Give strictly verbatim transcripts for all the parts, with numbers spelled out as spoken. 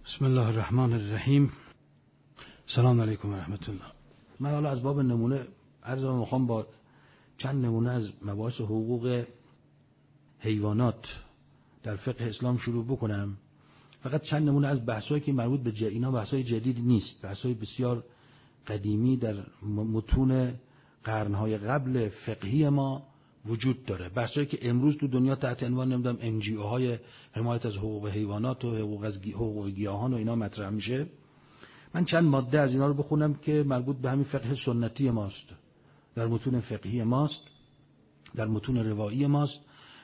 بسم الله الرحمن الرحیم. سلام علیکم و رحمت الله. من حالا از باب نمونه عرضم میخوام با چند نمونه از مباحث حقوق حیوانات در فقه اسلام شروع بکنم. فقط چند نمونه از بحثایی که مربوط به جدید، اینا بحثای جدید نیست، بحثای بسیار قدیمی در متون قرنهای قبل فقهی ما وجود داره، بحثایی که امروز تو دنیا تحت عنوان نمیدونم ان جی او های حمایت از حقوق حیوانات و حقوق از حقوق گیاهان و اینا مطرح میشه. من چند ماده از اینا رو بخونم که مربوط به همین فقه سنتی ماست، در متون فقهی ماست، در متون روایی ماست.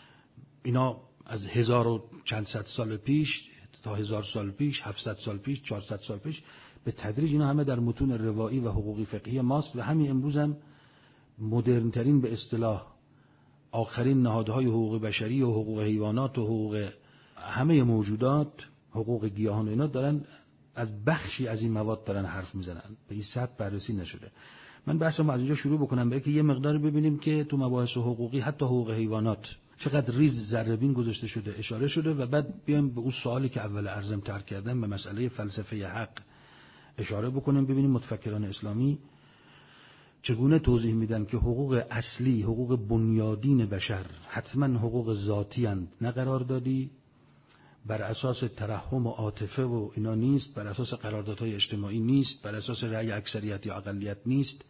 اینا از هزار و چند صد سال پیش تا هزار سال پیش، هفتصد سال پیش، چهارصد سال پیش به تدریج اینا همه در متون روایی و حقوقی فقهی ماست و همین امروز هم مدرن ترین به اصطلاح آخرین نهادهای حقوق بشری و حقوق حیوانات و حقوق همه موجودات، حقوق گیاهان و اینا دارن از بخشی از این مواد دارن حرف میزنن، به این سطح بررسی نشده. من بحثم از اینجا شروع بکنم برای که یه مقداری ببینیم که تو مباحث حقوقی حتی حقوق حیوانات چقدر ریز ذره‌بین گذاشته شده، اشاره شده و بعد بیایم به اون سوالی که اول عرضم طرح کردم به مسئله فلسفه حق اشاره بکنیم، ببینیم متفکران اسلامی چگونه توضیح میدن که حقوق اصلی، حقوق بنیادین بشر حتما حقوق ذاتی اند، نه قراردادی بر اساس ترحم و عاطفه و اینا نیست، بر اساس قراردادهای اجتماعی نیست، بر اساس رأی اکثریت یا اقلیت نیست،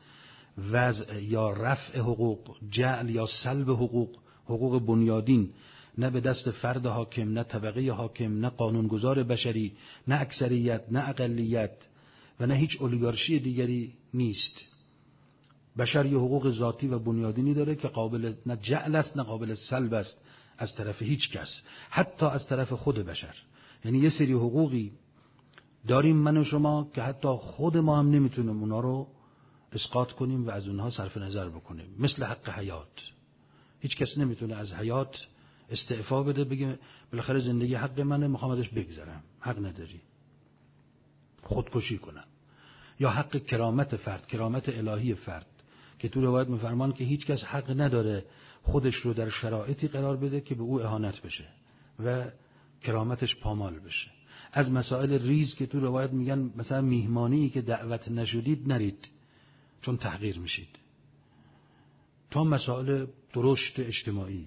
وضع یا رفع حقوق، جعل یا سلب حقوق، حقوق بنیادین نه به دست فرد حاکم، نه طبقه حاکم، نه قانونگذار بشری، نه اکثریت، نه اقلیت و نه هیچ اولیگارشی دیگری نیست. بشر یه حقوق ذاتی و بنیادینی داره که قابل نه جعل است نه قابل سلب است از طرف هیچ کس، حتی از طرف خود بشر. یعنی یه سری حقوقی داریم من و شما که حتی خود ما هم نمیتونیم اونا رو اسقاط کنیم و از اونها صرف نظر بکنیم، مثل حق حیات. هیچ کس نمیتونه از حیات استعفا بده بگه بالاخره زندگی حق منه میخوام ازش بگذرم. حق نداری. خودکشی کنم. یا حق کرامت فرد، کرامت الهی فرد که تو روایت میفرمان که هیچ کس حق نداره خودش رو در شرایطی قرار بده که به او اهانت بشه و کرامتش پامال بشه. از مسائل ریز که تو روایت میگن مثلا میهمانی که دعوت نشدید نرید چون تحقیر میشید، تا مسائل درشت اجتماعی.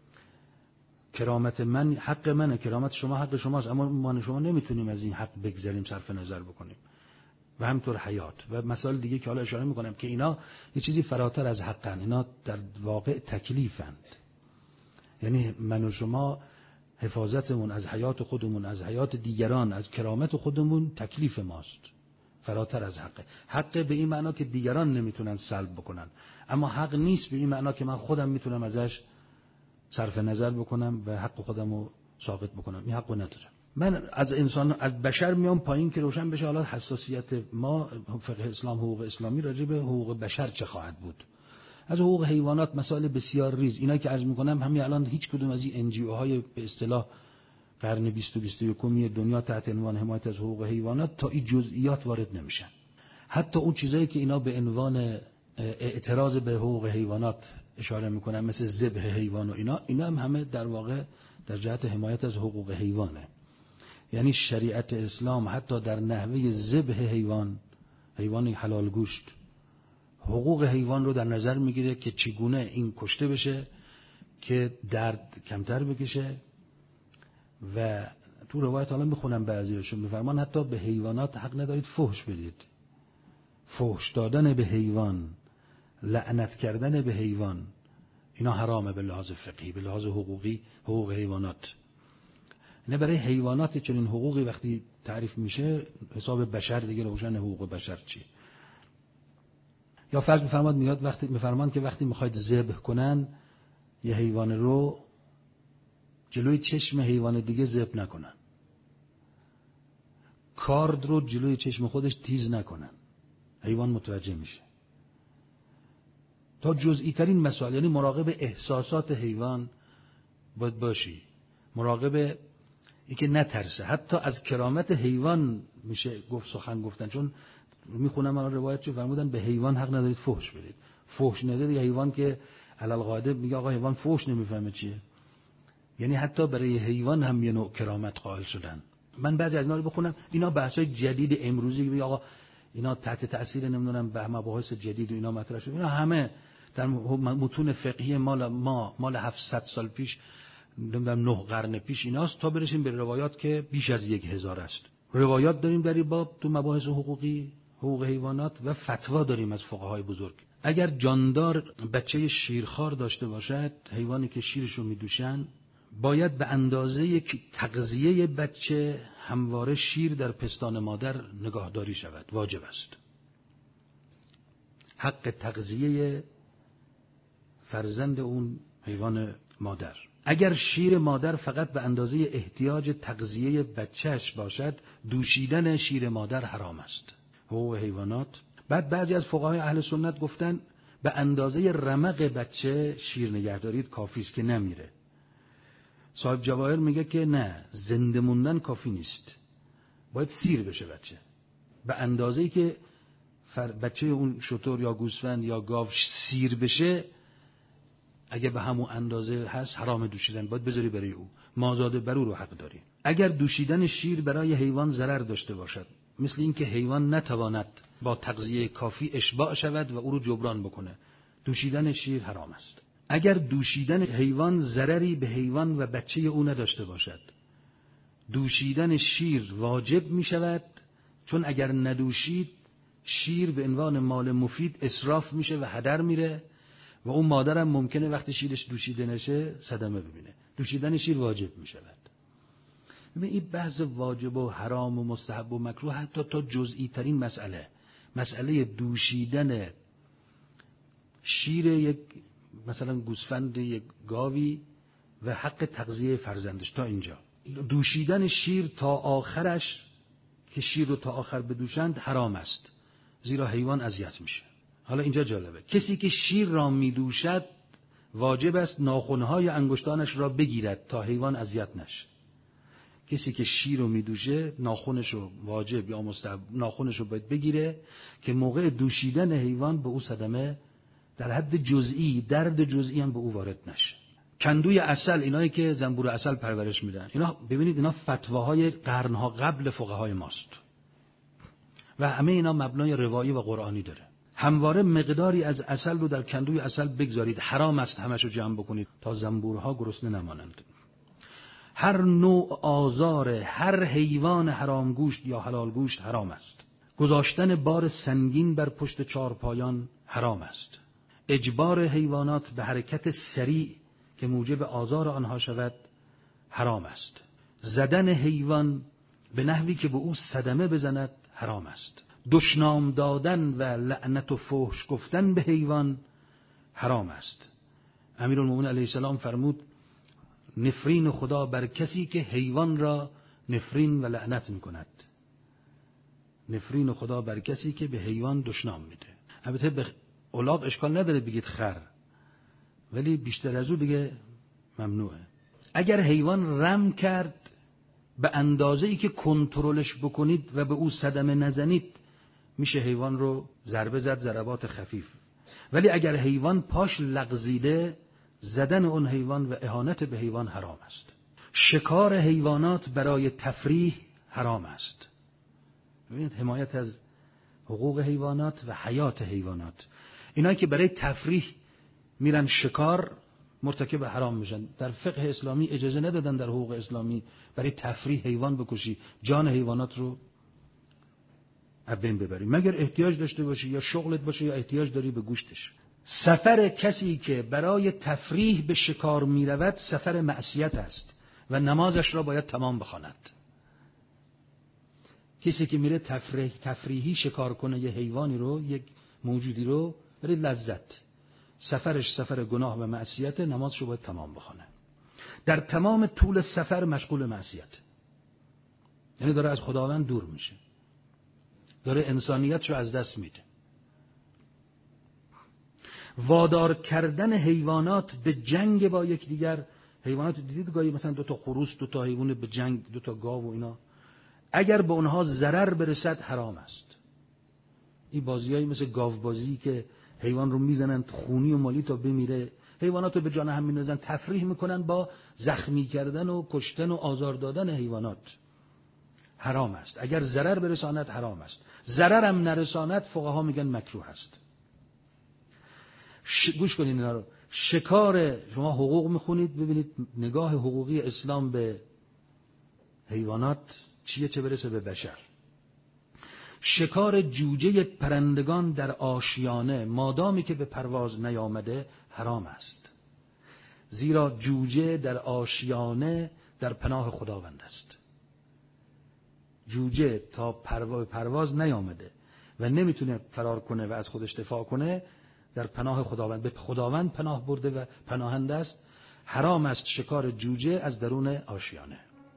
کرامت من حق منه، کرامت شما حق شماست، اما ما شما نمیتونیم از این حق بگذریم، صرف نظر بکنیم. و همطور حیات و مسائل دیگه که حالا اشاره میکنم که اینا یه چیزی فراتر از حقن، اینا در واقع تکلیفند. یعنی من و شما حفاظتمون از حیات خودمون، از حیات دیگران، از کرامت خودمون تکلیف ماست، فراتر از حقه. حق به این معنا که دیگران نمیتونن سلب بکنن، اما حق نیست به این معنا که من خودم میتونم ازش صرف نظر بکنم و حق خودم رو ساقط بکنم. این حقو ندارم. من از انسان، از بشر میام پایین که روشن بشه حالا حساسیت ما فقه اسلام، حقوق اسلامی راجع به حقوق بشر چه خواهد بود. از حقوق حیوانات مسائل بسیار ریز، اینا که عرض میکنم همین الان هیچ کدوم از این ان جی او های به اصطلاح قرن بیست و بیست و یکم دنیا تحت عنوان حمایت از حقوق حیوانات تا این جزئیات وارد نمیشن. حتی اون چیزایی که اینا به عنوان اعتراض به حقوق حیوانات اشاره میکنن مثل ذبح حیوان و اینا، اینا هم همه در واقع در جهت حمایت از حقوق حیوانه. یعنی شریعت اسلام حتی در نحوه ذبح حیوان، حیوان حلال گوشت، حقوق حیوان رو در نظر میگیره که چگونه این کشته بشه که درد کمتر بکشه. و تو روایت حالا میخونم بعضیاشون میفرمان حتی به حیوانات حق ندارید فحش بدید. فحش دادن به حیوان، لعنت کردن به حیوان، اینا حرامه به لحاظ فقهی، به لحاظ حقوقی. حقوق حیوانات نه برای حیوانات چنین حقوقی وقتی تعریف میشه حساب بشر دیگه روشن حقوق بشر چی. یا فرض میفرماد میاد وقتی میفرمان که وقتی میخواید ذبح کنن یه حیوان رو جلوی چشم حیوان دیگه ذبح نکنن، کارد رو جلوی چشم خودش تیز نکنن، حیوان متوجه میشه. تا جزئی ترین مسائل، یعنی مراقب احساسات حیوان باید باشی، مراقب اینکه نترسه. حتی از کرامت حیوان میشه گفت سخن گفتن، چون میخونم من روایت چه فرمودن به حیوان حق ندارید فحش بدید. فحش ندید یه حیوان که علل قاعده میگه آقا حیوان فحش نمیفهمه چیه، یعنی حتی برای حیوان هم یه نوع کرامت قائل شدن. من بعضی از اینا رو بخونم، اینا بحث‌های جدید امروزی که آقا اینا تحت تاثیر نمیدونم به مباحث جدید و اینا مطرح شد، اینا همه در متون فقهی مال ما مال هفتصد سال پیش، نمیدونم نه قرن پیش ایناست، تا برسیم به روایات که بیش از یک هزار است. روایات داریم در این باب تو مباحث حقوقی، حقوق حیوانات، و فتوا داریم از فقهای بزرگ. اگر جاندار بچه شیرخوار داشته باشد، حیوانی که شیرش رو میدوشن، باید به اندازه یک تغذیه بچه همواره شیر در پستان مادر نگاهداری شود، واجب است. حق تغذیه فرزند اون حیوان مادر. اگر شیر مادر فقط به اندازه احتیاج تغذیه بچهش باشد، دوشیدن شیر مادر حرام است. حقوق حیوانات. بعد بعضی از فقهای اهل سنت گفتن به اندازه رمق بچه شیر نگه دارید کافی است که نمیره. صاحب جواهر میگه که نه، زنده موندن کافی نیست، باید سیر بشه بچه به اندازه‌ای که بچه اون شتر یا گوسفند یا گاو سیر بشه. اگه به همون اندازه هست حرام دوشیدن، باید بذاری برای او، مازاد بر او رو حق داری. اگر دوشیدن شیر برای حیوان ضرر داشته باشد، مثل این که حیوان نتواند با تغذیه کافی اشباع شود و او رو جبران بکنه، دوشیدن شیر حرام است. اگر دوشیدن حیوان ضرری به حیوان و بچه او نداشته باشد، دوشیدن شیر واجب می شود، چون اگر ندوشید شیر به عنوان مال مفید اسراف میشه و هدر میره و اون مادرم ممکنه وقتی شیرش دوشیده نشه صدمه ببینه. دوشیدن شیر واجب می شود. این بحث واجب و حرام و مستحب و مکروه حتی تا جزئی ترین مسئله، مسئله دوشیدن شیر یک مثلا گوسفند یک گاوی و حق تغذیه فرزندش، تا اینجا دوشیدن شیر تا آخرش که شیر رو تا آخر بدوشند حرام است، زیرا حیوان اذیت میشه. حالا اینجا جالبه، کسی که شیر را میدوشد واجب است ناخنهای انگشتانش را بگیرد تا حیوان اذیت نشه. کسی که شیر رو میدوشه ناخنش رو واجب یا مستحب ناخنش رو باید بگیره که موقع دوشیدن حیوان به او صدمه در حد جزئی، درد جزئی هم به او وارد نشه. کندوی عسل، اینایی که زنبور عسل پرورش میدن، اینا ببینید اینا فتواهای قرنها قبل فقهای ماست و همه اینا مبنای روایی و قرآنی داره. همواره مقداری از عسل رو در کندوی عسل بگذارید، حرام است همش رو جمع بکنید تا زنبورها گرسنه نمانند. هر نوع آزار هر حیوان حرام گوشت یا حلال گوشت حرام است. گذاشتن بار سنگین بر پشت چارپایان حرام است. اجبار حیوانات به حرکت سریع که موجب آزار آنها شود حرام است. زدن حیوان به نحوی که به او صدمه بزند حرام است. دشنام دادن و لعنت و فحش گفتن به حیوان حرام است. امیرالمومنین علیه السلام فرمود نفرین خدا بر کسی که حیوان را نفرین و لعنت می کند. نفرین خدا بر کسی که به حیوان دشنام میده. البته به الاغ اشکال نداره بگید خر، ولی بیشتر از او دیگه ممنوعه. اگر حیوان رم کرد به اندازه‌ای که کنترلش بکنید و به او صدمه نزنید میشه حیوان رو ضربه زد، ضربات خفیف. ولی اگر حیوان پاش لغزیده، زدن اون حیوان و اهانت به حیوان حرام است. شکار حیوانات برای تفریح حرام است. ببینید حمایت از حقوق حیوانات و حیات حیوانات. اینایی که برای تفریح میرن شکار مرتکب حرام میشن. در فقه اسلامی اجازه ندادن در حقوق اسلامی برای تفریح حیوان بکشی، جان حیوانات رو از بین ببری، مگر احتیاج داشته باشی یا شغلت باشه یا احتیاج داری به گوشتش. سفر کسی که برای تفریح به شکار میرود سفر معصیت است و نمازش را باید تمام بخواند. کسی که میره تفریح تفریحی شکار کنه یه حیوانی رو، یک موجودی رو برای لذت، سفرش سفر گناه و معصیت، نمازش رو باید تمام بخونه. در تمام طول سفر مشغول معصیت، یعنی داره از خداوند دور میشه، داره انسانیت رو از دست میده. وادار کردن حیوانات به جنگ با یکدیگر. حیوانات دیدید گاهی مثلا دو تا خروس، دو تا حیوان به جنگ، دو تا گاو و اینا، اگر به اونها ضرر برسد حرام است. این بازیایی مثل گاو بازی که حیوان رو میزنن خونی و مالی تا بمیره، حیوانات رو به جان هم میندازن، تفریح میکنن با زخمی کردن و کشتن و آزار دادن حیوانات. حرام است. اگر ضرر برساند حرام است. ضرر هم نرساند فقها میگن مکروه است. ش... گوش کنید اینا رو. شکار، شما حقوق میخونید ببینید نگاه حقوقی اسلام به حیوانات چیه، چه برسه به بشر. شکار جوجه پرندگان در آشیانه مادامی که به پرواز نیامده حرام است، زیرا جوجه در آشیانه در پناه خداوند است. جوجه تا پرواز نیامده و نمیتونه فرار کنه و از خودش دفاع کنه، در پناه خداوند، به خداوند پناه برده و پناهنده است. حرام است شکار جوجه از درون آشیانه.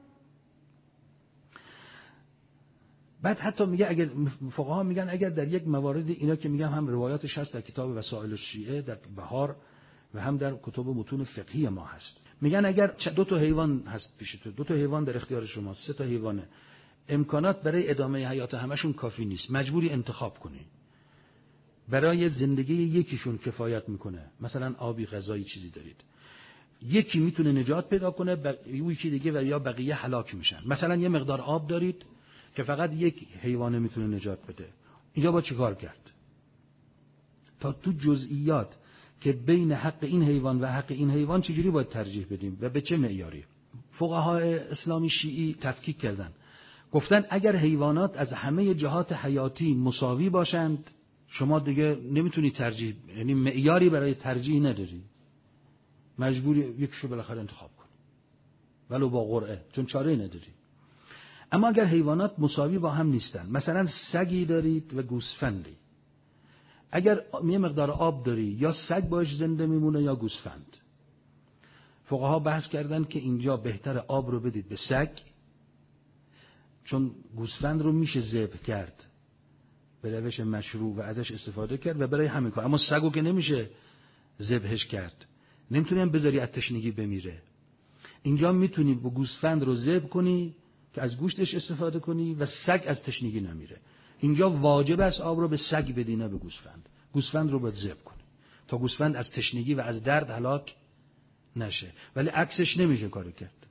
بعد حتی میگه اگر فقها میگن اگر در یک موارد، اینا که میگم هم روایاتش هست در کتاب وسائل الشیعه در بهار و هم در کتب متون فقهی ما هست، میگن اگر دو تا حیوان هست پیش تو، دو تا حیوان در اختیار شما، سه تا حیوانه، امکانات برای ادامه حیات همشون کافی نیست، مجبوری انتخاب کنی. برای زندگی یکیشون کفایت میکنه، مثلا آبی، غذایی، چیزی دارید، یکی میتونه نجات پیدا کنه، بق... یکی دیگه و یا بقیه هلاک میشن. مثلا یه مقدار آب دارید که فقط یک حیوانه میتونه نجات بده، اینجا با چی کار کرد؟ تا تو جزئیات که بین حق این حیوان و حق این حیوان چجوری باید ترجیح بدیم و به چه معیاری. فقهای اسلامی شیعی تفکیک کردن، گفتن اگر حیوانات از همه جهات حیاتی مساوی باشند شما دیگه نمیتونی ترجیح، یعنی معیاری برای ترجیح نداری، مجبوری یکیشو بالاخره انتخاب کنی ولو با قرعه، چون چاره نداری. اما اگر حیوانات مساوی با هم نیستن، مثلا سگی دارید و گوسفندی، اگر یه مقدار آب داری یا سگ باش زنده میمونه یا گوسفند. فقها بحث کردن که اینجا بهتر آب رو بدید به سگ، چون گوسفند رو میشه ذبح کرد به روش مشروع و ازش استفاده کرد و برای همین کار، اما سگو که نمیشه ذبحش کرد، نمیتونی هم بذاری از تشنگی بمیره. اینجا میتونی با گوسفند رو ذبح کنی که از گوشتش استفاده کنی و سگ از تشنگی نمیره. اینجا واجب است آب رو به سگ بدی نه به گوسفند. گوسفند رو باید ذبح کنی تا گوسفند از تشنگی و از درد هلاک نشه، ولی عکسش نمیشه کارو کرد.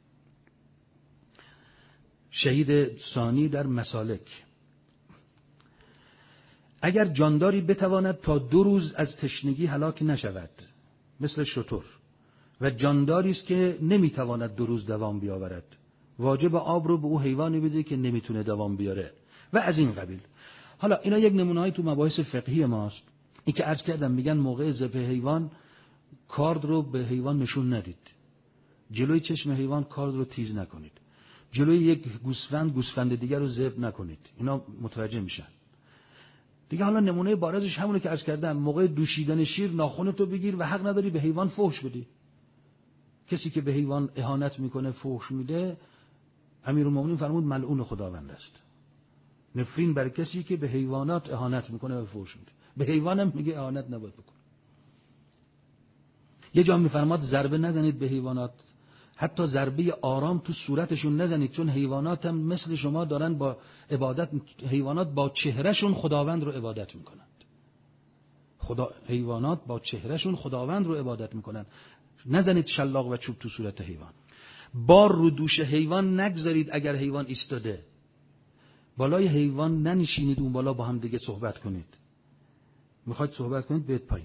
شهید ثانی در مسالک، اگر جانداری بتواند تا دو روز از تشنگی هلاک نشود مثل شتر و جانداری است که نمیتواند دو روز دوام بیاورد، واجب آب رو به او حیوانی بده که نمیتونه دوام بیاره و از این قبیل. حالا اینا یک نمونه‌ای تو مباحث فقهی ماست. این که عرض کردم میگن موقع ذبح حیوان کارد رو به حیوان نشون ندید، جلوی چشم حیوان کارد رو تیز نکنید، جلوی یک گوسفند گوسفند دیگر رو ذبح نکنید، اینا متوجه میشن دیگه. حالا نمونه بارزش همونه که عرض کردم، موقع دوشیدن شیر ناخنتو بگیر و حق نداری به حیوان فحش بدی. کسی که به حیوان اهانت میکنه، فحش میده، امیرالمومنین فرمود ملعون خداوند است. نفرین بر کسی که به حیوانات اهانت میکنه و فحش میده. به حیوانم میگه اهانت نباید بکن. یه جا میفرماد ضربه نزنید به حیوانات، حتی ضربه آرام تو صورتشون نزنید، چون حیوانات هم مثل شما دارن با عبادت، حیوانات با چهرهشون خداوند رو عبادت میکنند. خدا حیوانات با چهرهشون خداوند رو عبادت میکنند. نزنید شلاق و چوب تو صورت حیوان. بار رو دوش حیوان نگذارید اگر حیوان ایستاده. بالای حیوان ننشینید اون بالا با هم دیگه صحبت کنید. میخواید صحبت کنید بیاید پایین.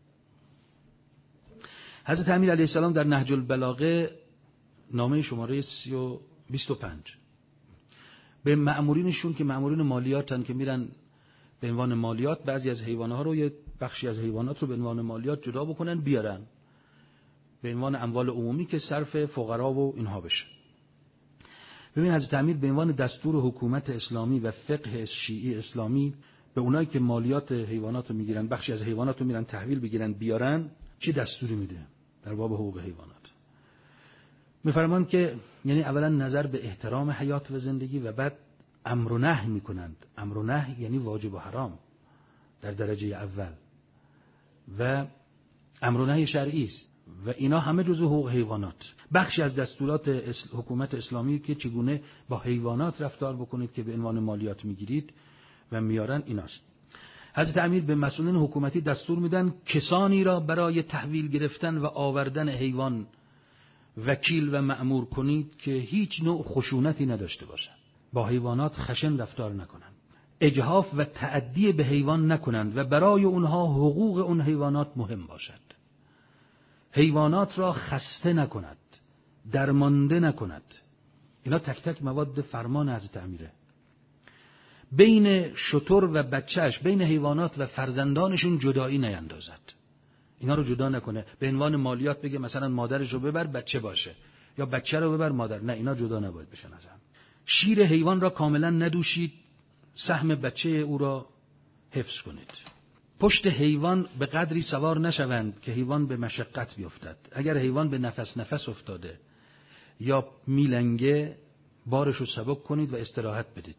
حضرت امیر علیه السلام در نهج البلاغه نامه شماره بیست و پنج به مأمورینشون که مأمورین مالیاتن که میرن به عنوان مالیات بعضی از حیوانات رو، یه بخشی از حیوانات رو به عنوان مالیات جدا بکنن بیارن به عنوان اموال عمومی که صرف فقرا و اینها بشه. ببین حضرت امیر به عنوان دستور حکومت اسلامی و فقه شیعی اسلامی به اونایی که مالیات حیوانات رو میگیرن، بخشی از حیوانات رو میرن تحویل بگیرن بیارن، چه دستوری میده در باب حقوق حیوانات؟ میفرمان که یعنی اولا نظر به احترام حیات و زندگی و بعد امر و نهی میکنند. امر و نهی یعنی واجب و حرام در درجه اول و امر و نهی شرعی است و اینا همه جزء حقوق حیوانات. بخشی از دستورات حکومت اسلامی که چگونه با حیوانات رفتار بکنید که به عنوان مالیات میگیرید و میارن ایناست. حضرت امیر به مسئولین حکومتی دستور میدن کسانی را برای تحویل گرفتن و آوردن حیوان وکیل و مأمور کنید که هیچ نوع خشونتی نداشته باشند. با حیوانات خشن رفتار نکنند، اجحاف و تعدی به حیوان نکنند و برای اونها حقوق اون حیوانات مهم باشد. حیوانات را خسته نکند، درمانده نکند. اینا تک تک مواد فرمان حضرت امیره. بین شتر و بچهش، بین حیوانات و فرزندانشون جدایی نیندازد. اینا رو جدا نکنه. به عنوان مالیات بگه مثلا مادرش رو ببر بچه باشه یا بچه رو ببر مادر. نه، اینا جدا نباید بشن از هم. شیر حیوان را کاملا ندوشید، سهم بچه او را حفظ کنید. پشت حیوان به قدری سوار نشوند که حیوان به مشقت بیفتد. اگر حیوان به نفس نفس افتاده یا میلنگه، بارش رو سبک کنید و استراحت بدید.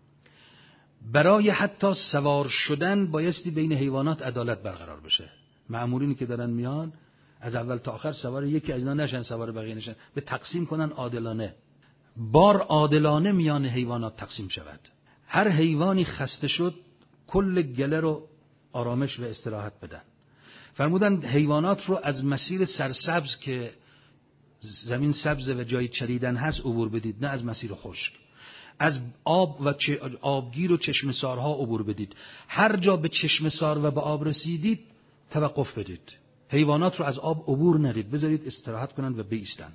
برای حتی سوار شدن بایستی بین حیوانات عدالت برقرار بشه. مأمورینی که دارن میان از اول تا آخر سوار یکی از اینا نشن، سوار بقیه نشن، به تقسیم کنن عادلانه. بار عادلانه میان حیوانات تقسیم شود. هر حیوانی خسته شد کل گله رو آرامش و استراحت بدن. فرمودن حیوانات رو از مسیر سرسبز که زمین سبز و جای چریدن هست عبور بدید، نه از مسیر خشک. از آب و آبگیر و چشمسارها عبور بدید. هر جا به چشمسار و به آب رسیدید توقف بدید. حیوانات رو از آب عبور ندید، بذارید استراحت کنند و بایستند.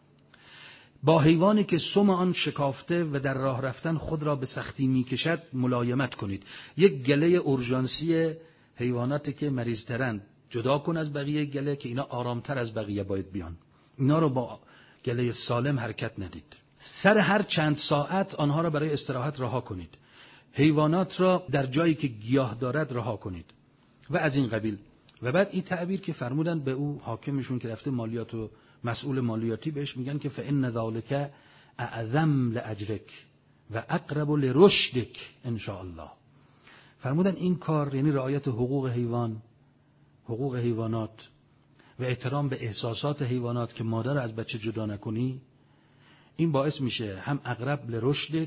با حیوانی که سم آن شکافته و در راه رفتن خود را به سختی میکشد ملایمت کنید. یک گله اورژانسی حیواناتی که مریض‌ترند جدا کن از بقیه گله که اینا آرامتر از بقیه باید بیان. اینا رو با گله سالم حرکت ندید. سر هر چند ساعت آنها را برای استراحت رها کنید. حیوانات را در جایی که گیاه دارد رها کنید و از این قبیل. و بعد این تعبیر که فرمودن به او حاکمشون که رفته مالیات و مسئول مالیاتی، بهش میگن که فإن ذلک اعظم لاجرک و اقرب لرشدک ان شاء الله. فرمودن این کار یعنی رعایت حقوق حیوان، حقوق حیوانات و احترام به احساسات حیوانات که مادر از بچه جدا نکنی، این باعث میشه هم اقرب لرشدک،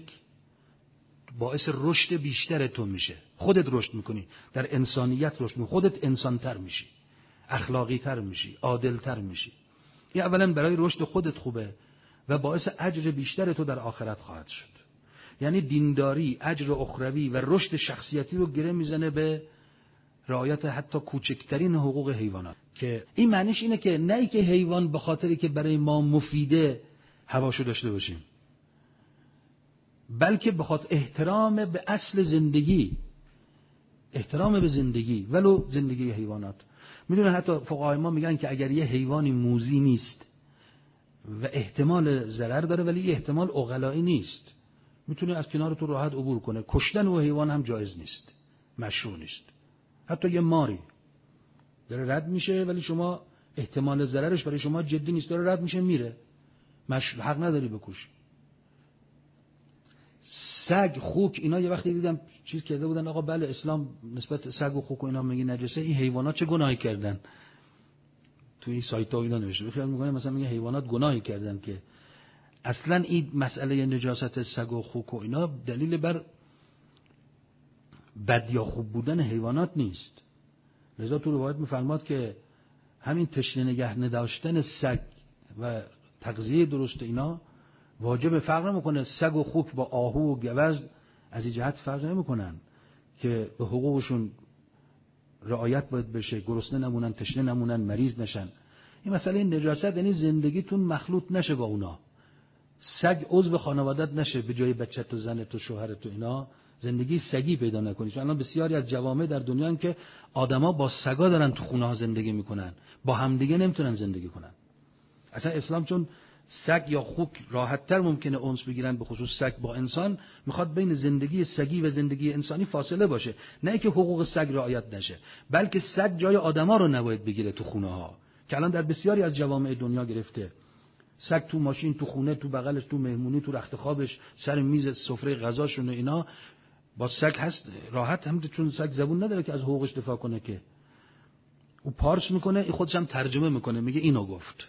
باعث رشد بیشتر تو میشه. خودت رشد میکنی، در انسانیت رشد میکنی، خودت انسانتر میشی، اخلاقی تر میشی، عادل تر میشی. این اولا برای رشد خودت خوبه و باعث اجر بیشتر تو در آخرت خواهد شد. یعنی دینداری، اجر اخروی و رشد شخصیتی رو گره میزنه به رعایت حتی کوچکترین حقوق حیوانات. که این معنیش اینه که نه ای که حیوان به خاطری که برای ما مفیده هواشو داشته باشیم، بلکه به خاطر احترام به اصل زندگی، احترام به زندگی ولو زندگی حیوانات. میدونن حتی فقهای ما میگن که اگر یه حیوانی موذی نیست و احتمال ضرر داره ولی احتمال عقلایی نیست، میتونه از کنار تو راحت عبور کنه، کشتن و حیوان هم جایز نیست، مشروع نیست. حتی یه ماری داره رد میشه ولی شما احتمال ضررش برای شما جدی نیست، داره رد میشه میره، مش... حق نداری بکش. سگ، خوک، اینا یه وقتی دیدم چیز کرده بودن آقا بله اسلام نسبت سگ و خوک و اینا میگه نجسه، این حیوانات چه گناهی کردن؟ تو این سایت‌ها اینا نوشته، خیال می‌کنه مثلا میگه حیوانات گناهی کردن، که اصلا این مسئله نجاست سگ و خوک و اینا دلیل بر بد یا خوب بودن حیوانات نیست. لذا تو روایت می‌فرماد که همین تشنه نگه نداشتن سگ و تغذیه درست اینا واجب فرق نمیکنه. سگ و خوک با آهو و گوزن از این جهت فرق نمیکنن که به حقوقشون رعایت باید بشه، گرسنه نمونن، تشنه نمونن، مریض نشن. این مسئله نجاست یعنی زندگیتون مخلوط نشه با اونا. سگ عضو خانوادت نشه، به جای بچت و زنت و شوهرت و اینا زندگی سگی پیدا نکنی. چون الان بسیاری از جوامع در دنیا ان که آدما با سگا دارن تو خونه ها زندگی میکنن، با همدیگه نمیتونن زندگی کنن. اصلا اسلام چون سگ یا خوک راحت‌تر ممکنه انس بگیرن، به خصوص سگ با انسان، میخواد بین زندگی سگی و زندگی انسانی فاصله باشه. نه که حقوق سگ رعایت نشه، بلکه سگ جای آدما رو نباید بگیره تو خونه ها، که الان در بسیاری از جوامع دنیا گرفته. سگ تو ماشین، تو خونه، تو بغلش، تو مهمونی، تو رخت خوابش، سر میز سفره غذاشون اینا با سگ هست راحت. هم چون سگ زبون نداره که از حقوقش دفاع کنه، که او پارس میکنه، این خودش هم ترجمه میکنه، میگه اینو گفت.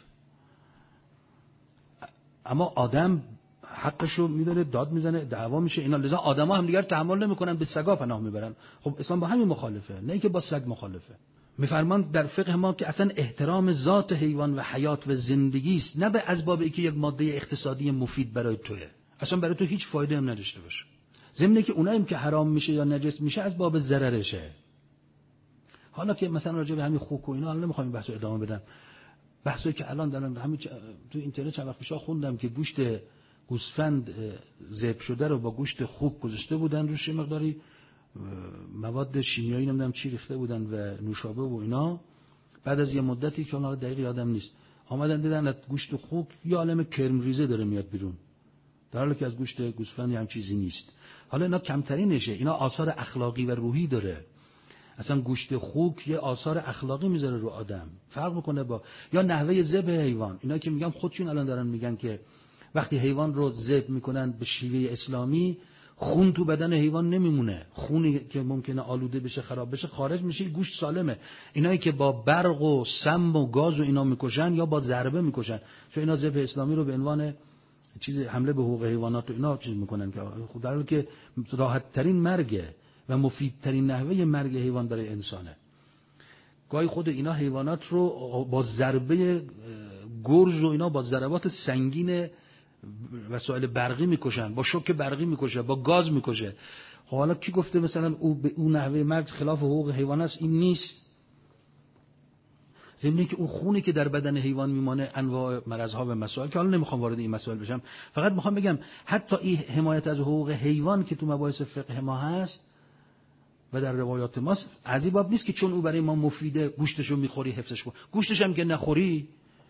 اما آدم حقشو میداره، داد میزنه، دعوا میشه اینا. لذا آدما هم دیگر تحمل نمیکنن، به سگا پناه میبرن. خب اسلام با همین مخالفه، نه اینکه با سگ مخالفه. میفرمان در فقه ما که اصلا احترام ذات حیوان و حیات و زندگی است، نه به اسباب اینکه یک ماده اقتصادی مفید برای توئه. اصلا برای تو هیچ فایده هم نداشته باشه. ضمن که اوناییم که حرام میشه یا نجس میشه از باب ضررشه. حالا که مثلا راجع به همین خوک و اینا الان نمیخوام این بحثو ادامه بدم. بحثی که الان دارن همین تو اینترنت چند وقت پیش خوندم که گوشت گوسفند ذبح شده رو با گوشت خوک گذاشته بودن روش مقداری مواد شیمیایی نمیدونم چی ریخته بودن و نوشابه و اینا. بعد از یه مدتی که اون دقیق یادم نیست آمدن دیدن از گوشت خوک یه عالمه کرم ریزه داره میاد بیرون، در حالی که از گوشت گوسفند هم چیزی نیست. حالا اینا کمترینشه، اینا آثار اخلاقی و روحی داره. اصلا گوشت خوک یه آثار اخلاقی میذاره رو آدم، فرق میکنه با یا نحوه ذبح حیوان. اینا که میگم خودشون الان دارن میگن که وقتی حیوان رو ذبح میکنن به شیوه اسلامی خون تو بدن حیوان نمیمونه، خونی که ممکنه آلوده بشه خراب بشه خارج میشه، گوشت سالمه. اینایی که با برق و سم و گاز و اینا میکشن یا با ضربه میکشن، چون اینا ذبح اسلامی رو به عنوان چیز حمله به حقوق حیوانات و اینا چیز میکنن که خود در حالی که راحت ترین مرگه و مفیدترین نحوه مرگ حیوان برای انسانه. گاهی خود اینا حیوانات رو با ضربه گرز و اینا با ضربات سنگین وسایل برقی میکشن، با شوک برقی میکشه، با گاز میکشه. خب حالا کی گفته مثلا او به اون نحوه مرگ خلاف حقوق حیوان است؟ این نیست. ضمن اینکه اون خونی که در بدن حیوان میمانه انواع مرضها و مسائل که حالا نمیخوام وارد این مسائل بشم، فقط میخوام بگم حتی این حمایت از حقوق حیوان که تو مباحث فقه ما هست و در روایات ماست، از این باب نیست که چون او برای ما مفیده گوشتشو میخوری حفظش کن. گوشتش هم که نخوری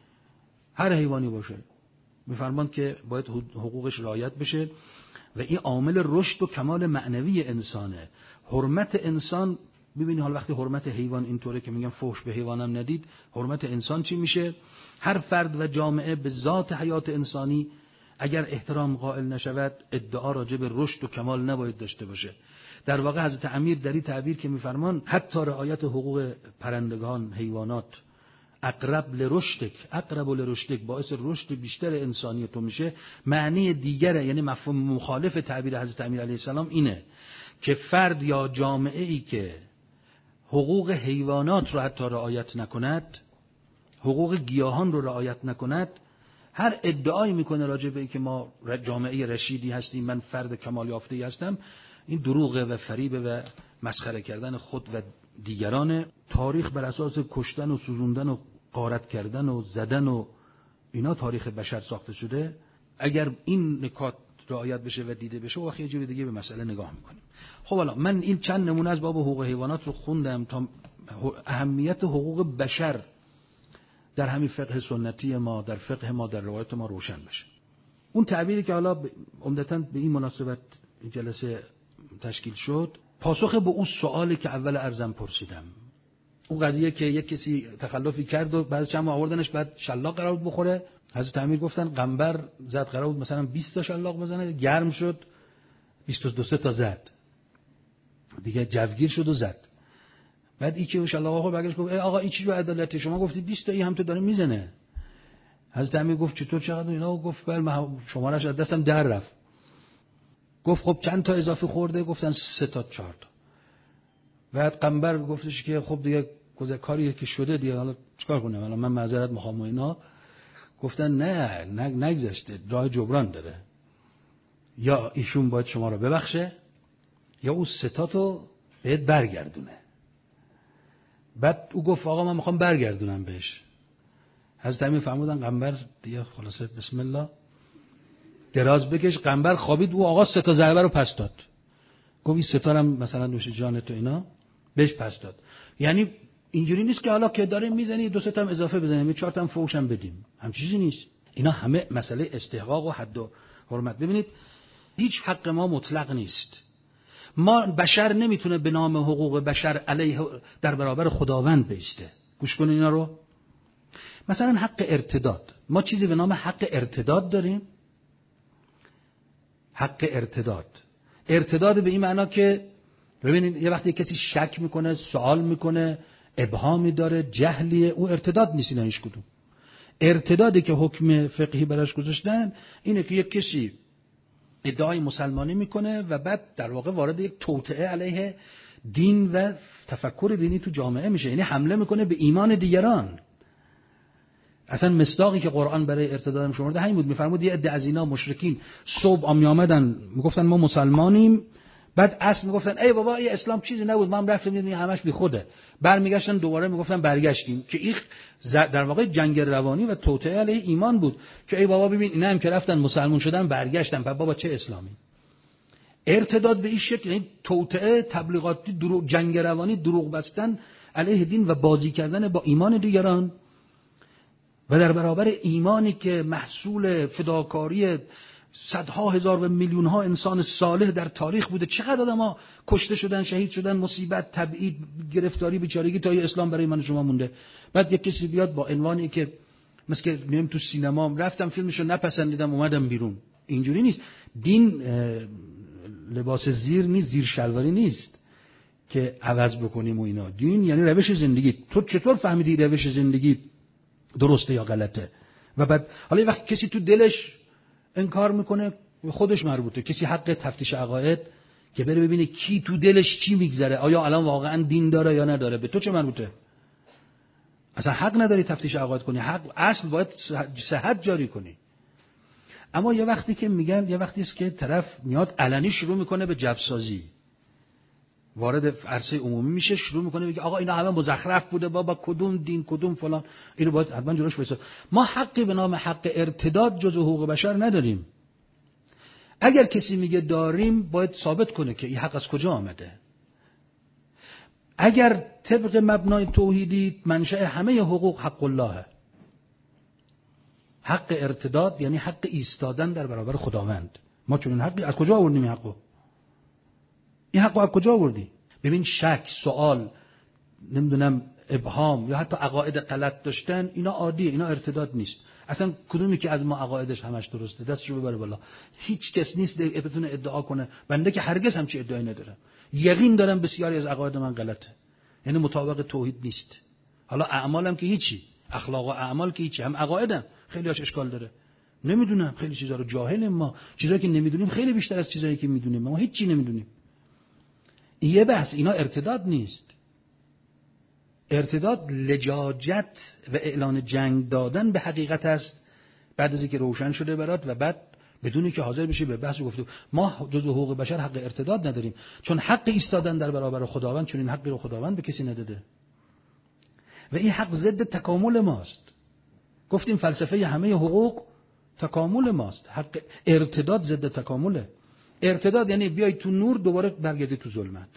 هر حیوانی باشه میفرمان که باید حقوقش رعایت بشه و این عامل رشد و کمال معنوی انسانه. حرمت انسان، ببینید حالا وقتی حرمت حیوان اینطوره که میگن فحش به حیوانم ندید، حرمت انسان چی میشه؟ هر فرد و جامعه به ذات حیات انسانی اگر احترام قائل نشود ادعا راجع به رشد و کمال نباید داشته باشه. در واقع حضرت امیر در این تعبیر که میفرمان حتی رعایت حقوق پرندگان، حیوانات، اقرب لرشدک، اقرب لرشدک، باعث رشد بیشتر انسانی تو میشه. معنی دیگره، یعنی مفهوم مخالف تعبیر حضرت امیر علیه السلام اینه که فرد یا جامعه ای که حقوق حیوانات رو حتی رعایت نکند، حقوق گیاهان رو رعایت نکند، هر ادعایی میکنه راجع به این که ما جامعه رشیدی هستیم، من فرد کمال یافته‌ای هستم، این دروغه و فریبه و مسخره کردن خود و دیگران. تاریخ بر اساس کشتن و سوزوندن و غارت کردن و زدن و اینا تاریخ بشر ساخته شده. اگر این نکات رعایت بشه و دیده بشه و یه جور دیگه به مسئله نگاه میکنیم. خب حالا من این چند نمونه از باب حقوق حیوانات رو خوندم تا اهمیت حقوق بشر در همین فقه سنتی ما، در فقه ما، در روایت ما روشن بشه. اون تعبیری که حالا عمدتاً به این مناسبت این جلسه تشکیل شد پاسخ به اون سوالی که اول ارزم پرسیدم. اون قضیه که یک کسی تخلفی کرد و بعد چند ماه آوردنش بعد شلاق قرار بود بخوره، حضرت امیر گفتن قنبر زد قرار بود مثلا بیست تا شلاق بزنه، گرم شد بیست و دو تا زد، دیگه جوگیر شد و زد. بعد این که شلاق خورد برگشت گفت ای آقا این چی جو عدالته؟ شما گفتی بیست تا، این هم تو داره میزنه. حضرت امیر گفت چطور چقدر اینا؟ گفت بله شمارش از دستم در رفت. گفت خب چند تا اضافه خورده؟ گفتن سه تا چهار تا. بعد قنبر گفتش که خب دیگه گذر کاری که شده دیگه حالا چیکار کنم، الان من معذرت میخوام و اینا. گفتن نه نگذشته، راه جبران داره، یا ایشون باید شما رو ببخشه یا اون ستاتو بهت برگردونه. بعد او گفت آقا من میخوام برگردونم بهش. حضرت امیر فرمودن قنبر دیگه خلاصه بسم الله دراز بکش. قنبر خوابید، او آقا سه تا ضربه رو پس داد. گفت این سه تا هم مثلا نوش جان تو اینا بهش پس داد. یعنی اینجوری نیست که حالا که داریم میزنی دو سه تا هم اضافه بزنیم، چهار تا هم فوش هم بدیم، هم چیزی نیست. اینا همه مسئله استحقاق و حد و حرمت. ببینید هیچ حق ما مطلق نیست. ما بشر نمیتونه به نام حقوق بشر علیه در برابر خداوند بیسته. گوش کنین اینا رو. مثلا حق ارتداد، ما چیزی به نام حق ارتداد داریم؟ حق ارتداد، ارتداد به این معنا که ببینید یه وقتی کسی شک میکنه، سوال میکنه، ابهامی داره، جهلیه، او ارتداد نیست. اینا هیچ کدوم. ارتدادی که حکم فقهی براش گذاشتن اینه که یک کسی ادعای مسلمانی میکنه و بعد در واقع وارد یک توطئه علیه دین و تفکر دینی تو جامعه میشه، یعنی حمله میکنه به ایمان دیگران. اصلا مصداقی که قرآن برای ارتداد شمرده همین بود. میفرمود یه عده از اینا مشرکین صبح می آمدن میگفتن ما مسلمانیم، بعد اصل میگفتن ای بابا این اسلام چیزی نبود، ما هم رفتیم دیدیم همش بی خوده. برمیگشتن دوباره میگفتن برگشتیم، که این در واقع جنگ روانی و توطئه علیه ایمان بود که ای بابا ببین اینا هم که رفتن مسلمان شدن برگشتن، بعد بابا چه اسلامی. ارتداد به این شکل، یعنی توطئه، تبلیغاتی، دروغ، جنگ روانی، دروغ بستن علیه دین و بازی کردن با ایمان دیگران و در برابر ایمانی که محصول فداکاری صدها هزار و میلیون ها انسان صالح در تاریخ بوده. چقدر آدم‌ها کشته شدن، شهید شدن، مصیبت، تبعید، گرفتاری، بیچارگی تا اسلام برای من و شما مونده. بعد یک کسی بیاد با عنوانی که مثل که میام تو سینما رفتم فیلمشو نپسندیدم اومدم بیرون. اینجوری نیست. دین لباس زیر نیست، زیر شلواری نیست که عوض بکنیم و اینا. دین یعنی روش زندگی. تو چطور فهمیدی روش زندگی درسته یا غلطه؟ و بعد حالا یه وقت کسی تو دلش انکار میکنه، خودش مربوطه. کسی حق تفتیش عقاید که بره ببینه کی تو دلش چی میگذره، آیا الان واقعا دین داره یا نداره، به تو چه مربوطه؟ اصلا حق نداری تفتیش عقاید کنی. حق اصل باید صحت جاری کنی. اما یه وقتی که میگن، یه وقتی است که طرف میاد علنی شروع میکنه به جفسازی، وارد عرصه عمومی میشه، شروع میکنه بگه آقا اینا همه مزخرف بوده، بابا کدوم دین کدوم فلان، اینو باید حتما جلوش وایساد. ما حقی به نام حق ارتداد جز حقوق بشر نداریم. اگر کسی میگه داریم باید ثابت کنه که این حق از کجا آمده. اگر طبق مبنای توحیدی منشأ همه حقوق حق اللهه، حق ارتداد یعنی حق ایستادن در برابر خداوند. ما چون این حقی از کجا آوردیم؟ این حقو این حقو از کجا آوردی؟ ببین شک، سوال، نمیدونم ابهام یا حتی عقاید غلط داشتن، اینا عادیه، اینا ارتداد نیست. اصلا کدومی که از ما عقایدش همش درسته دستشو ببره بالا. هیچ کس نیست بتونه ادعا کنه. بنده که هرگز همچی ادعایی ندارم. یقین دارم بسیاری از عقاید من غلطه، یعنی مطابق توحید نیست. حالا اعمالم که هیچی، اخلاق و اعمال که هیچی، هم عقایدم خیلی هاش اشکال داره. نمیدونم، خیلی چیزا رو جاهلیم ما. چیزایی که نمیدونیم خیلی بیشتر از چیزایی که میدونیم. ما هیچی نمیدونیم. این یه بحث. اینا ارتداد نیست. ارتداد لجاجت و اعلان جنگ دادن به حقیقت است بعد از اینکه روشن شده برات و بعد بدونی که حاضر بشی به بحث و گفتگو. ما جز حقوق بشر حق ارتداد نداریم، چون حق ایستادن در برابر خداوند، چون این حقی رو خداوند به کسی نداده و این حق ضد تکامل ماست. گفتیم فلسفه همه حقوق تکامل ماست. حق ارتداد ضد تکامله. ارتداد یعنی بیای تو نور دوباره برگردی تو ظلمت.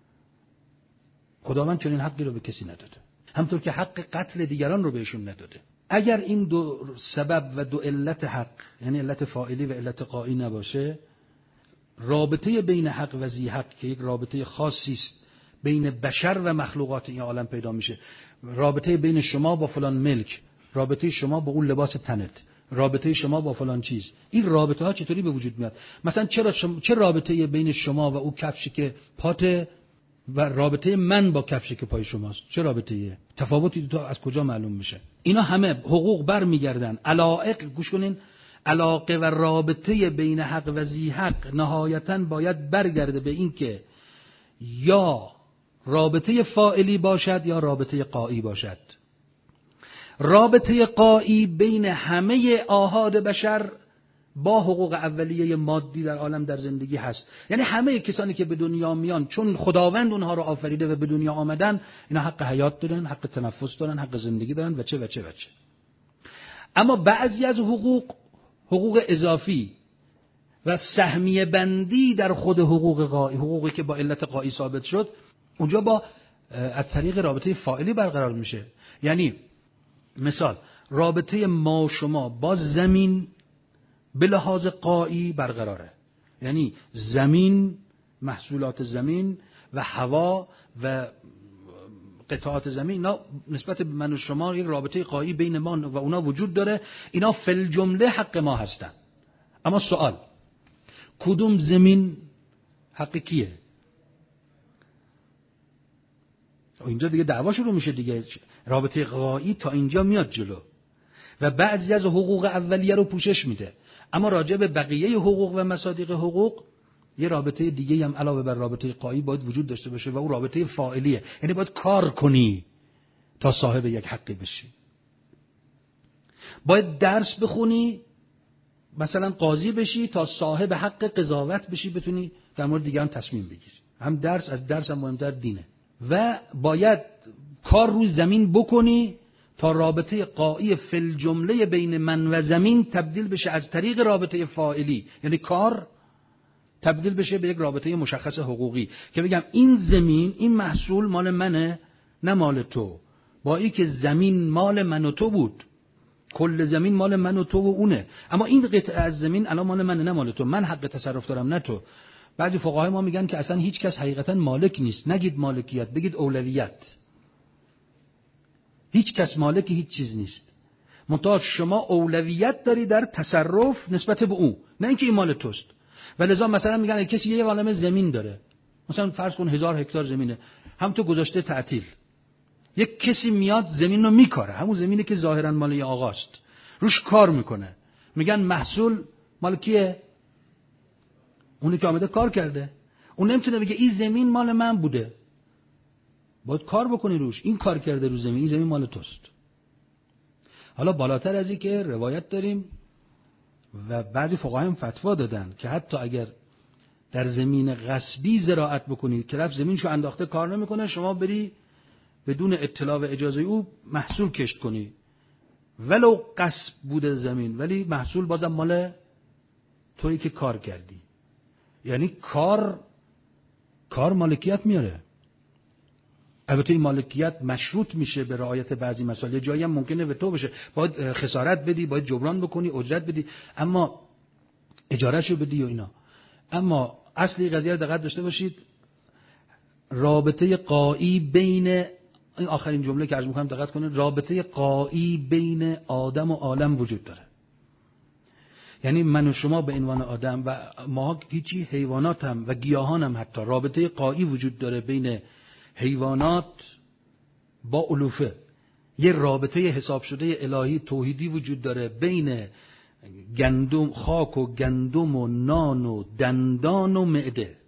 خداوند چنین حقی رو به کسی نداده، همطور که حق قتل دیگران رو بهشون نداده. اگر این دو سبب و دو علت حق، یعنی علت فاعلی و علت قائی نباشه، رابطه بین حق و ذی حق که یک رابطه خاصی است بین بشر و مخلوقات این عالم پیدا میشه، رابطه بین شما با فلان ملک، رابطه شما با اون لباس تنت، رابطه شما با فلان چیز، این رابطه ها چطوری به وجود میاد؟ مثلا چرا شما، چه رابطه بین شما و او کفشی که پاته و رابطه من با کفشی که پای شماست؟ چه رابطه‌ایه؟ تفاوتی تو از کجا معلوم میشه؟ اینا همه حقوق برمیگردن. علائق، گوش کنین، علاقه و رابطه بین حق و ذی حق نهایتاً باید برگرده به این که یا رابطه فاعلی باشد یا رابطه قائی باشد. رابطه قائی بین همه آحاد بشر با حقوق اولیه مادی در عالم در زندگی هست. یعنی همه کسانی که به دنیا میان چون خداوند اونها رو آفریده و به دنیا آمدن، اینا حق حیات دارن، حق تنفس دارن، حق زندگی دارن و چه و چه و چه. اما بعضی از حقوق، حقوق اضافی و سهمیه بندی در خود حقوق قائی، حقوقی که با علت قائی ثابت شد، اونجا با از طریق رابطه فاعلی برقرار میشه. یعنی مثال، رابطه ما شما با زمین به لحاظ قائی برقراره. یعنی زمین، محصولات زمین و هوا و قطعات زمین، اینا نسبت به من و شما یک رابطه قائی بین ما و اونا وجود داره. اینا فی الجمله حق ما هستن. اما سوال، کدوم زمین حق کیه؟ اینجا دیگه دعوا شروع میشه دیگه. رابطه قائی تا اینجا میاد جلو و بعضی از حقوق اولیه رو پوشش میده، اما راجع به بقیه حقوق و مصادیق حقوق یه رابطه دیگه هم علاوه بر رابطه قائی باید وجود داشته باشه و اون رابطه فاعلیه. یعنی باید کار کنی تا صاحب یک حقی بشی. باید درس بخونی مثلا قاضی بشی تا صاحب حق قضاوت بشی، بتونی در مورد دیگران تصمیم بگیری. هم درس از درس هم مهمتر دینه. و باید کار روی زمین بکنی تا رابطه قایی فی الجمله بین من و زمین تبدیل بشه از طریق رابطه فاعلی، یعنی کار، تبدیل بشه به یک رابطه مشخص حقوقی که بگم این زمین، این محصول مال منه نه مال تو. با این که زمین مال من و تو بود، کل زمین مال من و تو و اونه، اما این قطعه از زمین الان مال منه نه مال تو، من حق تصرف دارم نه تو. بعضی فقهای ما میگن که اصلا هیچ کس حقیقتا مالک نیست، نگید مالکیت، بگید اولویت. هیچ کس مالک هیچ چیز نیست، منتها شما اولویت داری در تصرف نسبت به او، نه اینکه این مال توست. ولذا مثلا میگن کسی یه عالمه زمین داره، مثلا فرض کن هزار هکتار زمینه، هم تو گذاشته تعطیل، یک کسی میاد زمین رو میکاره، همون زمینی که ظاهرا مال یه آقاست، روش کار میکنه، میگن محصول مال کیه؟ اونی که آمده کار کرده. اون نمیتونه بگه این زمین مال من بوده، باید کار بکنی روش، این کار کرده رو زمین، این زمین مال توست. حالا بالاتر از این که روایت داریم و بعضی فقها هم فتوا دادن که حتی اگر در زمین غصبی زراعت بکنی که رفت زمینشو انداخته کار نمیکنه، شما بری بدون اطلاع و اجازه او محصول کشت کنی، ولو غصب بوده زمین، ولی محصول بازم مال تویی که کار کردی. یعنی کار کار مالکیت میاره. البته این مالکیت مشروط میشه به رعایت بعضی مسائل، یه جایی هم ممکنه به تو بشه، باید خسارت بدی، باید جبران بکنی، اجرت بدی، اما اجارهشو بدی و اینا. اما اصلی قضیه رو دقت داشته باشید، رابطه قایی بین، این آخرین جمله که عرض می‌کنم دقت کنید، رابطه قایی بین آدم و عالم وجود داره. یعنی من و شما به عنوان آدم و ما هیچی، حیوانات هم و گیاهان هم حتی، رابطه قایی وجود داره بین حیوانات با علوفه. یه رابطه حساب شده الهی توحیدی وجود داره بین گندم، خاک و گندم و نان و دندان و معده.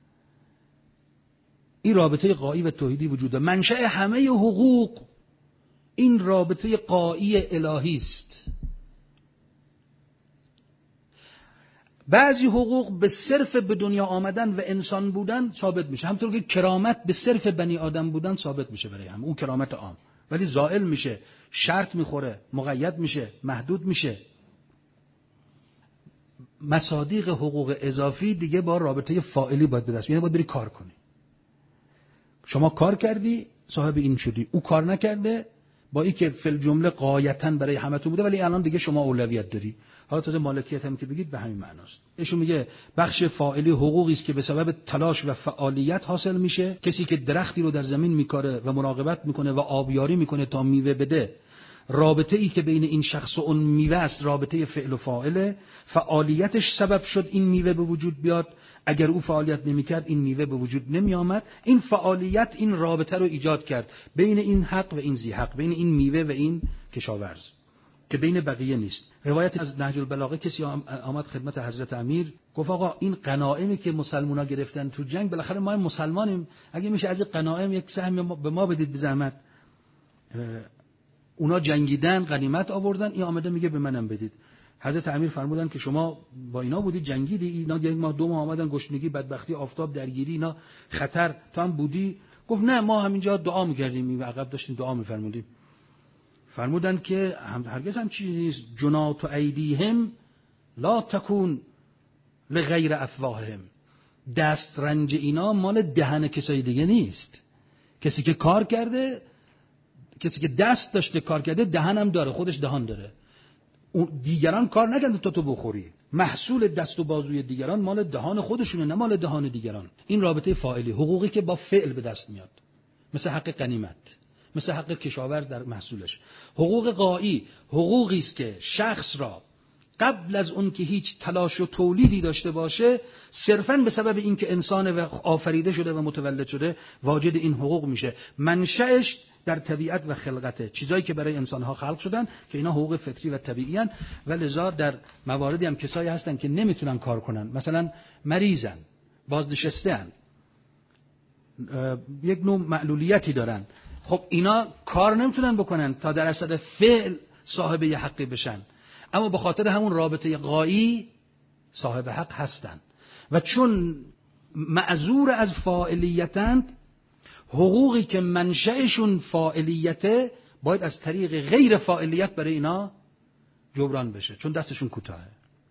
این رابطه قایی و توحیدی وجود داره. منشأ همه حقوق این رابطه قایی الهی است. بعضی حقوق به صرف به دنیا آمدن و انسان بودن ثابت میشه، همونطور که کرامت به صرف بنی آدم بودن ثابت میشه برای هم، اون کرامت عام، ولی زائل میشه، شرط میخوره، مقید میشه، محدود میشه. مصادیق حقوق اضافی دیگه با رابطه فاعلی باید به دست، یعنی باید بری کار کنی. شما کار کردی صاحب این شدی، او کار نکرده، با این که فی الجمله غایتا برای همتون بوده، ولی الان دیگه شما اولویت داری. حالا تازه مالکیت هم که بگید به همین معناست. ایشون میگه بخش فاعلی حقوقی است که به سبب تلاش و فعالیت حاصل میشه. کسی که درختی رو در زمین میکاره و مراقبت میکنه و آبیاری میکنه تا میوه بده، رابطه ای که بین این شخص و اون میوه است، رابطه فعل و فاعله. فعالیتش سبب شد این میوه به وجود بیاد، اگر او فعالیت نمیکرد این میوه به وجود نمی آمد. این فعالیت این رابطه رو ایجاد کرد بین این حق و این ذی حق، بین این میوه و این کشاورز، که بین بقیه نیست. روایت از نهج البلاغه کسی آمد خدمت حضرت امیر، گفت آقا این غنایمی که مسلمونا گرفتن تو جنگ، بالاخره ما مسلمانیم، اگه میشه از این غنایم یک سهم به ما بدید به زحمت. اونا جنگیدن، غنیمت آوردن، این آمده میگه به منم بدید. حضرت امیر فرمودن که شما با اینا بودی، جنگیدی، اینا یک ماه دو ماه آمدن، گشنگی، بدبختی، آفتاب، درگیری، اینا خطر، تو هم بودی؟ گفت نه، ما همینجا دعا میکردیم، عقب داشتیم دعا میفرمودیم. فرمودن که هرگز هم چیزی نیست، جنات و ایدیهم لا تکون لغیر افواههم. دسترنج اینا مال دهن کسای دیگه نیست. کسی که کار کرده، کسی که دست داشته کار کرده، دهن هم داره، خودش دهان داره. اون دیگران کار نکردن تا تو بخوری. محصول دست و بازوی دیگران مال دهان خودشونه، نه مال دهان دیگران. این رابطه فاعلی، حقوقی که با فعل به دست میاد، مثل حق غنیمت، مثل حق کشاورز در محصولش. حقوق غایی حقوقی است که شخص را قبل از اون که هیچ تلاش و تولیدی داشته باشه، صرفاً به سبب اینکه انسان و آفریده شده و متولد شده واجد این حقوق میشه. منشأش در طبیعت و خلقته، چیزایی که برای انسان‌ها خلق شدن که اینا حقوق فطری و طبیعی ان. و لذا در مواردی هم کسایی هستن که نمیتونن کار کنن، مثلا مریضن، بازنشسته‌ان، یک نوع معلولیتی دارن، خب اینا کار نمیتونن بکنن تا در اثر فعل صاحب یه حقی بشن، اما به خاطر همون رابطه غایی صاحب حق هستن و چون معذور از فاعلیتند، حقوقی که منشأشون فاعلیته باید از طریق غیر فاعلیت برای اینا جبران بشه، چون دستشون کوتاهه.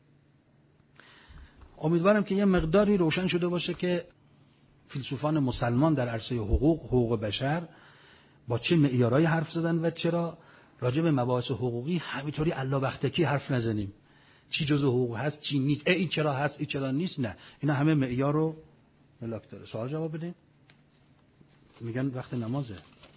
امیدوارم که یه مقداری روشن شده باشه که فیلسوفان مسلمان در عرصه حقوق، حقوق بشر با چه معیارایی حرف زدن و چرا راجع به مباحث حقوقی همینطوری الا بختکی حرف نزنیم. چی جزء حقوق هست، چی نیست، این چرا هست، این چرا نیست. نه، اینا همه معیار رو ملاک داره. سوال جواب بدیم. میگن وقت نمازه.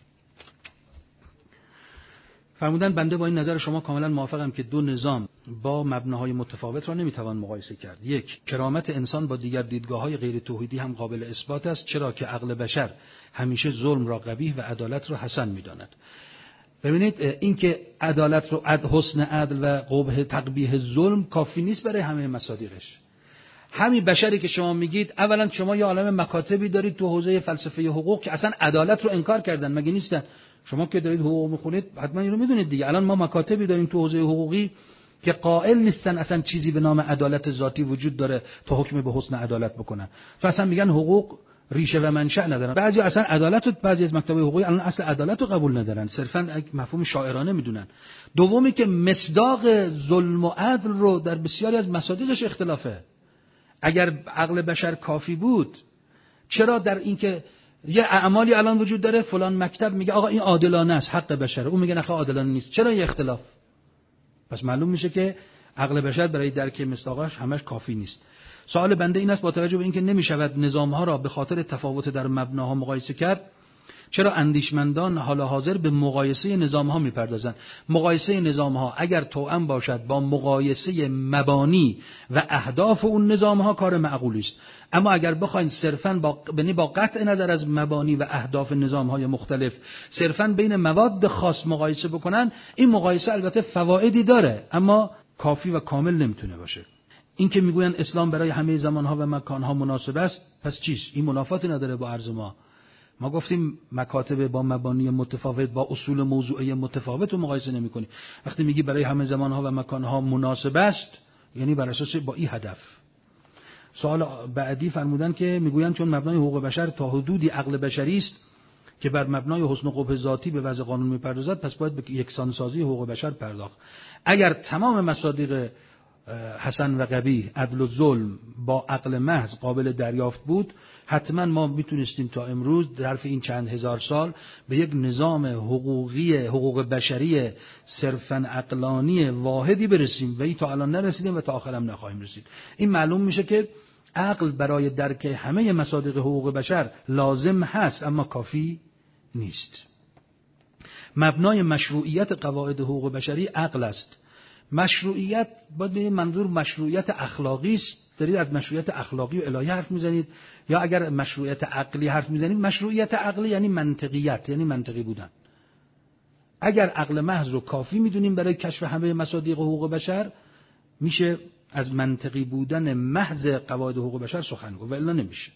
فرمودن بنده با این نظر شما کاملا موافقم که دو نظام با مبناهای متفاوت را نمیتوان مقایسه کرد. یک، کرامت انسان با دیگر دیدگاه‌های غیر توحیدی هم قابل اثبات است، چرا که عقل بشر همیشه ظلم را قبیح و عدالت را حسن می‌داند. ببینید این که عدالت رو عد حسن عدل و قبح تقبیح ظلم کافی نیست برای همه مصادیقش. همین بشری که شما میگید، اولا شما یه عالم مکاتبی دارید تو حوزه فلسفه حقوق که اصلا عدالت رو انکار کردن، مگه نیستن؟ شما که دارید حقوق میخونید حتما اینو میدونید دیگه. الان ما مکاتبی داریم تو حوزه حقوقی که قائل نیستن اصلا چیزی به نام عدالت ذاتی وجود داره تا حکم به حسن عدالت بکنن. تو اصلا میگن حقوق ریشه و منشأ ندارن. بعضی اصلا عدالت رو، بعضی از مکاتب حقوقی الان اصل عدالت رو قبول ندارن، صرفا مفهوم شاعرانه میدونن. دومی که مصداق ظلم و عدل رو در بسیاری از مصادیقش اختلافه. اگر عقل بشر کافی بود، چرا در این که یه اعمالی الان وجود داره فلان مکتب میگه آقا این عادلانه است، حق بشره، اون میگه نه عادلانه نیست، چرا یه اختلاف؟ پس معلوم میشه که عقل بشر برای درک مصداقش همش کافی نیست. سوال بنده این است با توجه به اینکه نمیشود نظام‌ها را به خاطر تفاوت در مبناها مقایسه کرد، چرا اندیشمندان حال حاضر به مقایسه نظام‌ها میپردازند؟ مقایسه نظام‌ها اگر توأم باشد با مقایسه مبانی و اهداف اون نظام‌ها کار معقولی است، اما اگر بخواید صرفاً با یعنی با قطع نظر از مبانی و اهداف نظام‌های مختلف صرفاً بین مواد خاص مقایسه بکنن، این مقایسه البته فوایدی داره اما کافی و کامل نمیتونه باشه. این که میگویند اسلام برای همه زمان‌ها و مکان‌ها مناسب است، پس چیست؟ این منافاتی نداره با عرض ما. ما گفتیم مکاتب با مبانی متفاوت با اصول موضوعی متفاوت رو مقایسه نمی‌کنیم. وقتی میگی برای همه زمان‌ها و مکان‌ها مناسب است، یعنی بر اساس با این هدف. سوال بعدی فرمودن که میگویند چون مبنای حقوق بشر تا حدودی عقل بشری است که بر مبنای حسن و قبح ذاتی به وضع قانون میپردازد، پس باید به یکسانسازی حقوق بشر پرداخت. اگر تمام مصادیق حسن و قبیح، عدل و ظلم با عقل محض قابل دریافت بود، حتما ما میتونستیم تا امروز ظرف این چند هزار سال به یک نظام حقوقی حقوق بشری صرفاً عقلانی واحدی برسیم و این تا الان نرسیدیم و تا آخر هم نخواهیم رسید. این معلوم میشه که عقل برای درک همه مصادیق حقوق بشر لازم هست اما کافی نیست. مبنای مشروعیت قواعد حقوق بشری عقل است. مشروعیت باید به منظور مشروعیت اخلاقی است. دارید از مشروعیت اخلاقی و الهی حرف میزنید، یا اگر مشروعیت عقلی حرف میزنید، مشروعیت عقلی یعنی منطقیت، یعنی منطقی بودن. اگر عقل محض رو کافی میدونیم برای کشف همه مصادیق حقوق بشر، میشه از منطقی بودن محض قواعد حقوق بشر سخن گفت، ولی نمیشه.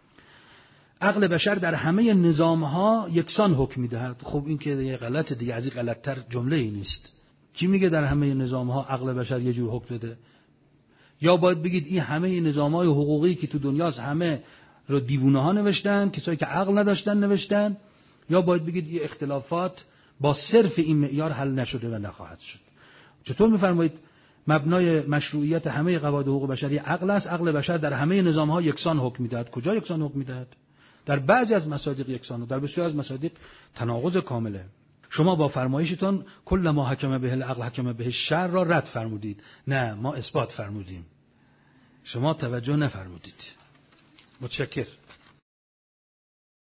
عقل بشر در همه نظام‌ها یکسان حکم میدهد. خب این که یه غلط دیگه، از این غلط‌تر جمله ای نیست. کی میگه در همه نظام‌ها عقل بشر یه جور حکم بده؟ یا باید بگید این همه نظام‌های حقوقی که تو دنیاست همه رو دیوونه‌ها نوشتن، کسایی که عقل نداشتن نوشتن، یا باید بگید این اختلافات با صرف این معیار حل نشده و نخواهد شد. چطور می‌فرمایید مبنای مشروعیت همه قواعد حقوق بشری عقل است؟ عقل بشر در همه نظام‌ها یکسان حکم میدهد. کجا یکسان حکم میدهد؟ در بعضی از مصادیق یکسان و در بسیاری از مصادیق تناقض کامله. شما با فرمایشتون کل ما حکم به العقل حکم به الشرع را رد فرمودید. نه، ما اثبات فرمودیم، شما توجه نفرمودید. متشکر.